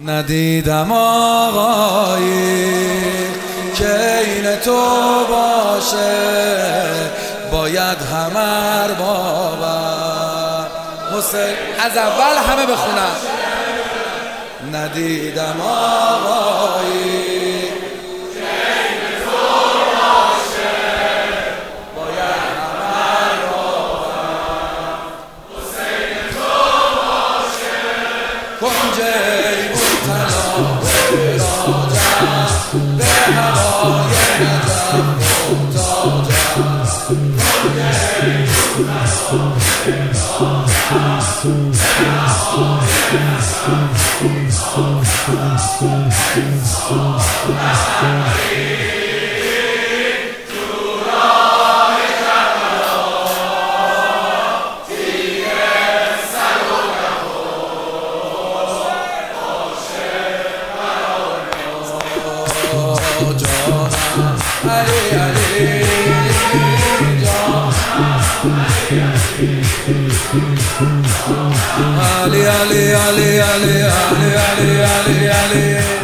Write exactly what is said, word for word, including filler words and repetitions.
ندیدم آقایی که این تو باشه، باید همه اربابم. حسین از اول همه بخونم. ندیدم آقایی که این تو باشه، باید همه اربابم. حسین تو باشه کنجی بود تلا راجم، به هوای نجف محتاجم. کنجی بود علی علی علی علی علی علی علی علی علی